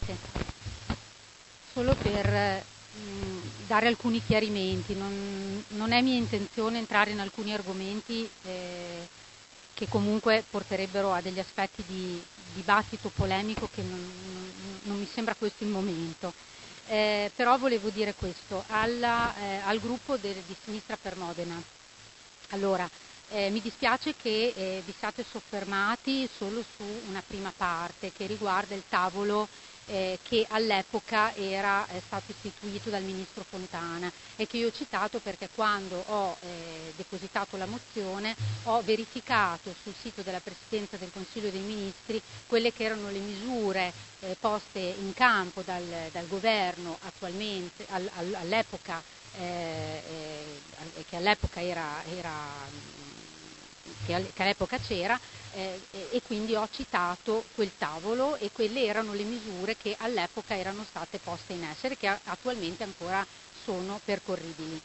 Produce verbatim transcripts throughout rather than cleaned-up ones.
Grazie. Solo per mh, dare alcuni chiarimenti, non, non è mia intenzione entrare in alcuni argomenti eh, che comunque porterebbero a degli aspetti di dibattito polemico che non, non, non mi sembra questo il momento. Eh, però volevo dire questo alla, eh, al gruppo de, di Sinistra per Modena. Allora, eh, mi dispiace che eh, vi siate soffermati solo su una prima parte che riguarda il tavolo eh, che all'epoca era eh, stato istituito dal Ministro Fontana e che io ho citato perché quando ho eh, depositato la mozione ho verificato sul sito della Presidenza del Consiglio dei Ministri quelle che erano le misure eh, poste in campo dal, dal governo attualmente, all, all, all'epoca eh, eh, che all'epoca era, era che all'epoca c'era eh, e quindi ho citato quel tavolo e quelle erano le misure che all'epoca erano state poste in essere, che attualmente ancora sono percorribili.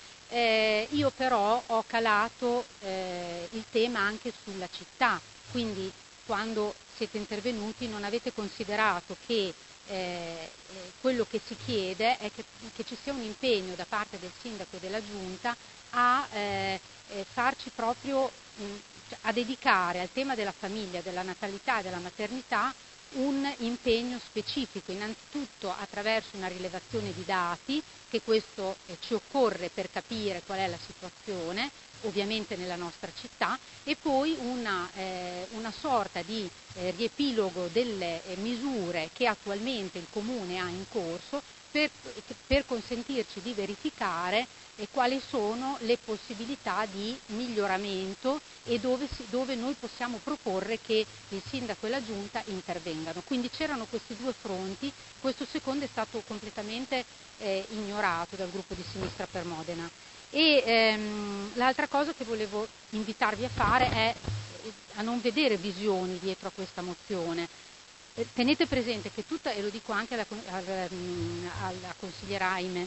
Eh, io però ho calato eh, il tema anche sulla città, quindi quando siete intervenuti non avete considerato che eh, quello che si chiede è che, che ci sia un impegno da parte del sindaco e della giunta a eh, eh, farci proprio mh, a dedicare al tema della famiglia, della natalità e della maternità un impegno specifico, innanzitutto attraverso una rilevazione di dati, che questo eh, ci occorre per capire qual è la situazione, ovviamente nella nostra città, e poi una, eh, una sorta di eh, riepilogo delle eh, misure che attualmente il Comune ha in corso per, per consentirci di verificare e quali sono le possibilità di miglioramento e dove, si, dove noi possiamo proporre che il sindaco e la giunta intervengano. Quindi c'erano questi due fronti, questo secondo è stato completamente eh, ignorato dal gruppo di Sinistra per Modena. E ehm, l'altra cosa che volevo invitarvi a fare è a non vedere visioni dietro a questa mozione. Eh, tenete presente che tutta, e lo dico anche alla, alla, alla consigliera Aime,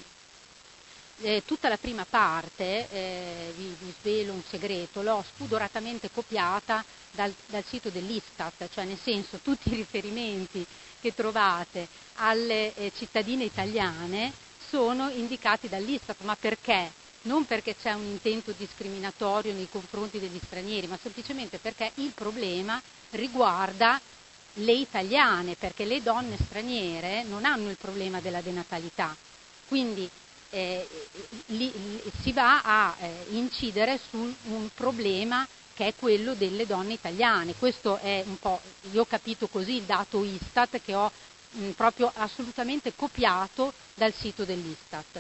Eh, tutta la prima parte, eh, vi, vi svelo un segreto, l'ho spudoratamente copiata dal, dal sito dell'Istat, cioè nel senso tutti i riferimenti che trovate alle eh, cittadine italiane sono indicati dall'Istat, ma perché? Non perché c'è un intento discriminatorio nei confronti degli stranieri, ma semplicemente perché il problema riguarda le italiane, perché le donne straniere non hanno il problema della denatalità. Quindi Eh, li, li, si va a eh, incidere su un problema che è quello delle donne italiane. Questo è un po', io ho capito così il dato Istat che ho mh, proprio assolutamente copiato dal sito dell'Istat.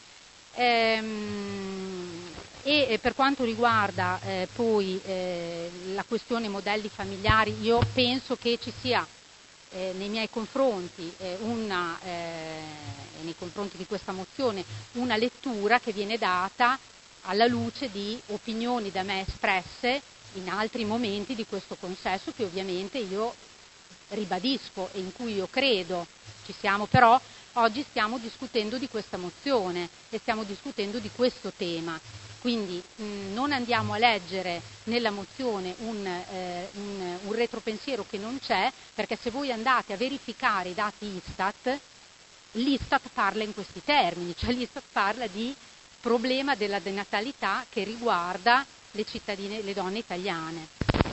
Ehm, e per quanto riguarda eh, poi eh, la questione modelli familiari, io penso che ci sia Eh, nei miei confronti eh, una, eh, nei confronti di questa mozione una lettura che viene data alla luce di opinioni da me espresse in altri momenti di questo consesso che ovviamente io ribadisco e in cui io credo. Ci siamo però, oggi stiamo discutendo di questa mozione e stiamo discutendo di questo tema. Quindi mh, non andiamo a leggere nella mozione un, eh, un, un retropensiero che non c'è, perché se voi andate a verificare i dati Istat, l'Istat parla in questi termini, cioè l'Istat parla di problema della denatalità che riguarda le cittadine, le donne italiane.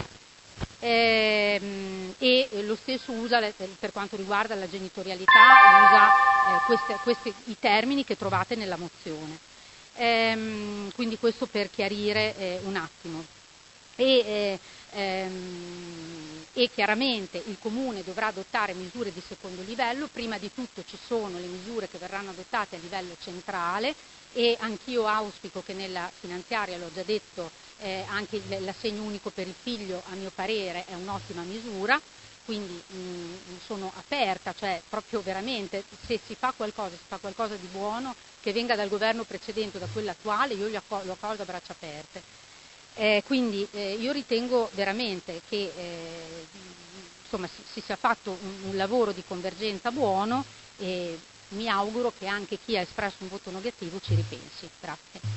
E, e lo stesso usa per quanto riguarda la genitorialità, usa eh, queste, questi, i termini che trovate nella mozione. Ehm, quindi questo per chiarire eh, un attimo. E, eh, ehm, e chiaramente il Comune dovrà adottare misure di secondo livello, prima di tutto ci sono le misure che verranno adottate a livello centrale e anch'io auspico che nella finanziaria, l'ho già detto, eh, anche l'assegno unico per il figlio a mio parere è un'ottima misura, quindi mh, sono aperta, cioè proprio veramente se si fa qualcosa, si fa qualcosa di buono, che venga dal governo precedente o da quello attuale, io lo accolgo a braccia aperte. Eh, quindi eh, io ritengo veramente che eh, insomma, si, si sia fatto un, un lavoro di convergenza buono e mi auguro che anche chi ha espresso un voto negativo ci ripensi. Grazie.